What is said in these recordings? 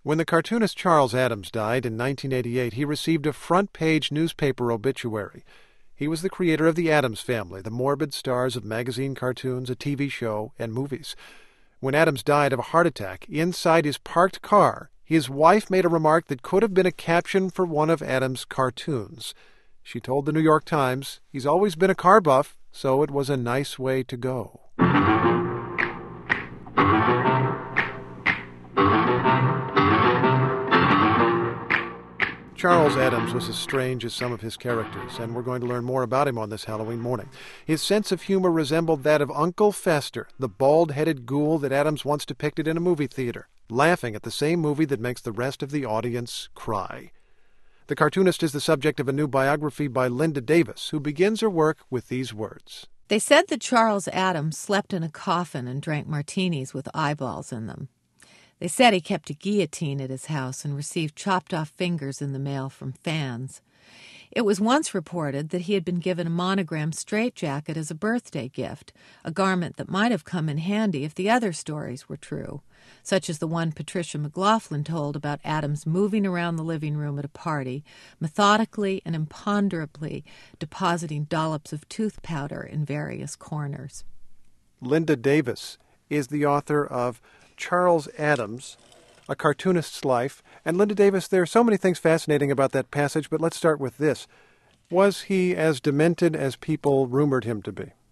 When the cartoonist Charles Addams died in 1988, he received a front-page newspaper obituary. He was the creator of the Addams Family, the morbid stars of magazine cartoons, a TV show, and movies. When Addams died of a heart attack, inside his parked car, his wife made a remark that could have been a caption for one of Addams' cartoons. She told the New York Times, "He's always been a car buff, so it was a nice way to go." Charles Addams was as strange as some of his characters, and we're going to learn more about him on this Halloween morning. His sense of humor resembled that of Uncle Fester, the bald-headed ghoul that Addams once depicted in a movie theater, laughing at the same movie that makes the rest of the audience cry. The cartoonist is the subject of a new biography by Linda Davis, who begins her work with these words. They said that Charles Addams slept in a coffin and drank martinis with eyeballs in them. They said he kept a guillotine at his house and received chopped-off fingers in the mail from fans. It was once reported that he had been given a monogrammed straitjacket as a birthday gift, a garment that might have come in handy if the other stories were true, such as the one Patricia McLaughlin told about Addams moving around the living room at a party, methodically and imponderably depositing dollops of tooth powder in various corners. Linda Davis is the author of Charles Addams, A Cartoonist's Life. And Linda Davis, there are so many things fascinating about that passage, but let's start with this. Was he as demented as people rumored him to be?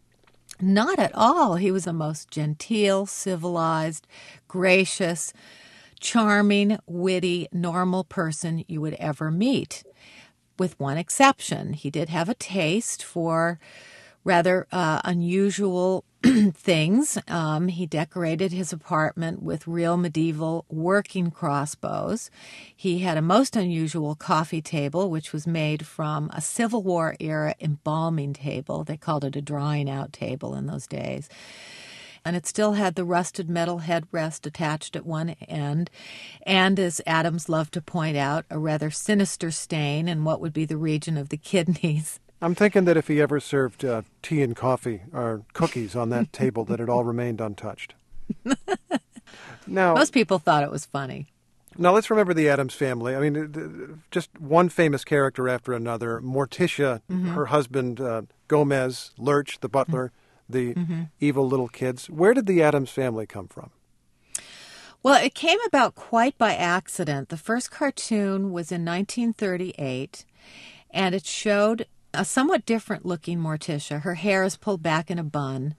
Not at all. He was the most genteel, civilized, gracious, charming, witty, normal person you would ever meet, with one exception. He did have a taste for rather unusual things. He decorated his apartment with real medieval working crossbows. He had a most unusual coffee table, which was made from a Civil War era embalming table. They called it a drying out table in those days. And it still had the rusted metal headrest attached at one end, and, as Addams loved to point out, a rather sinister stain in what would be the region of the kidneys. I'm thinking that if he ever served tea and coffee or cookies on that table, that it all remained untouched. Now, most people thought it was funny. Now, let's remember the Addams Family. I mean, just one famous character after another. Morticia, her husband, Gomez, Lurch, the butler, the evil little kids. Where did the Addams Family come from? Well, it came about quite by accident. The first cartoon was in 1938, and it showed a somewhat different-looking Morticia. Her hair is pulled back in a bun,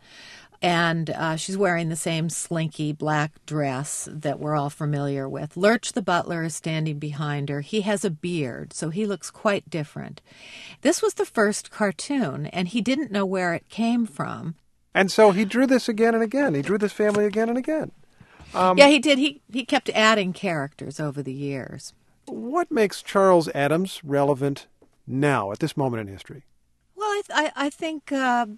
and she's wearing the same slinky black dress that we're all familiar with. Lurch, the butler, is standing behind her. He has a beard, so he looks quite different. This was the first cartoon, and he didn't know where it came from. And so he drew this again and again. He drew this family again and again. Yeah, he did. He kept adding characters over the years. What makes Charles Addams relevant now, at this moment in history? Well, I think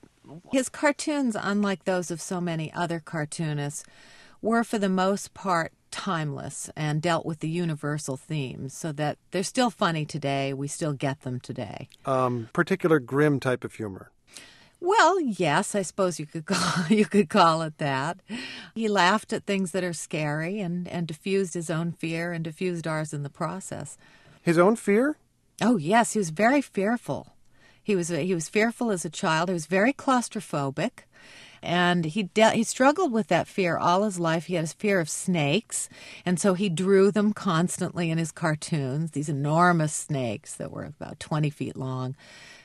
his cartoons, unlike those of so many other cartoonists, were for the most part timeless and dealt with the universal themes, so that they're still funny today. We still get them today. Particular grim type of humor. Well, yes, I suppose you could call it that. He laughed at things that are scary and diffused his own fear and diffused ours in the process. His own fear? Oh, yes, he was very fearful. He was fearful as a child. He was very claustrophobic, and he struggled with that fear all his life. He had a fear of snakes, and so he drew them constantly in his cartoons, these enormous snakes that were about 20 feet long.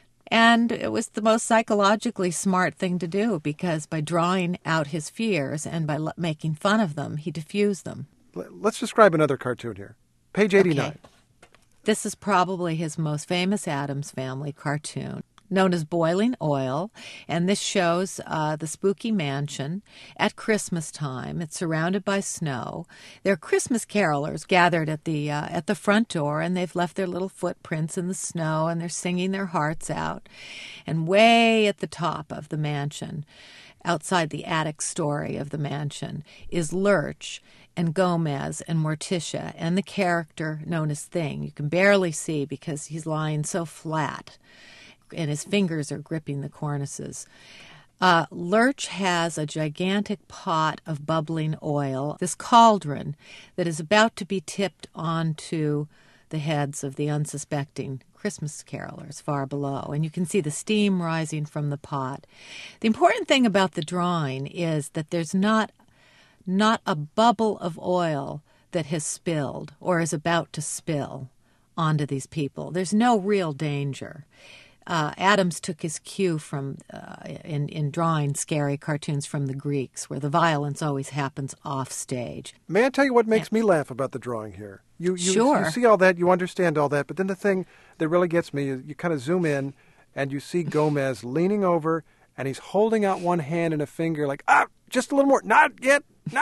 And it was the most psychologically smart thing to do, because by drawing out his fears and by making fun of them, he diffused them. Let's describe another cartoon here. Page 89. Okay. This is probably his most famous Addams Family cartoon, known as Boiling Oil, and this shows the spooky mansion at Christmas time. It's surrounded by snow. There are Christmas carolers gathered at the front door, and they've left their little footprints in the snow, and they're singing their hearts out. And way at the top of the mansion, outside the attic story of the mansion, is Lurch and Gomez and Morticia and the character known as Thing. You can barely see because he's lying so flat, and his fingers are gripping the cornices. Lurch has a gigantic pot of bubbling oil, this cauldron that is about to be tipped onto the heads of the unsuspecting Christmas carolers far below, and you can see the steam rising from the pot. The important thing about the drawing is that there's not a bubble of oil that has spilled or is about to spill onto these people. There's no real danger. Adams took his cue from in drawing scary cartoons from the Greeks, where the violence always happens off stage. May I tell you what makes me laugh about the drawing here? Sure. You see all that, you understand all that, but then the thing that really gets me is you kind of zoom in and you see Gomez leaning over and he's holding out one hand and a finger like, just a little more. Not yet.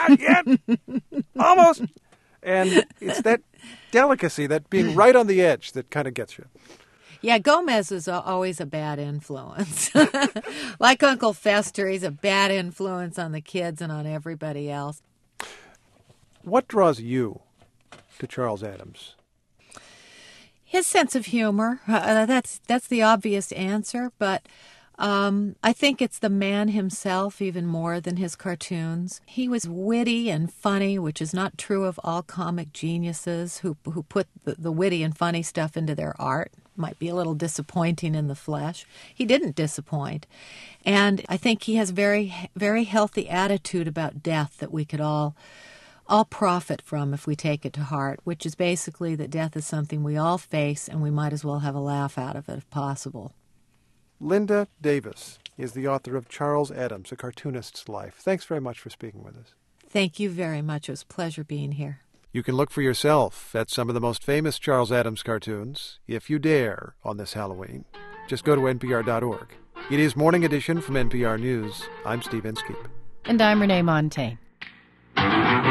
Almost. And it's that delicacy, that being right on the edge that kind of gets you. Yeah, Gomez is always a bad influence. Like Uncle Fester, he's a bad influence on the kids and on everybody else. What draws you to Charles Addams? His sense of humor. That's the obvious answer, but I think it's the man himself even more than his cartoons. He was witty and funny, which is not true of all comic geniuses who put the witty and funny stuff into their art. Might be a little disappointing in the flesh. He didn't disappoint. And I think he has very, very healthy attitude about death that we could all profit from if we take it to heart, which is basically that death is something we all face and we might as well have a laugh out of it if possible. Linda Davis is the author of Charles Addams, A Cartoonist's Life. Thanks very much for speaking with us. Thank you very much. It was a pleasure being here. You can look for yourself at some of the most famous Charles Addams cartoons, if you dare, on this Halloween. Just go to npr.org. It is Morning Edition from NPR News. I'm Steve Inskeep. And I'm Renee Montaigne.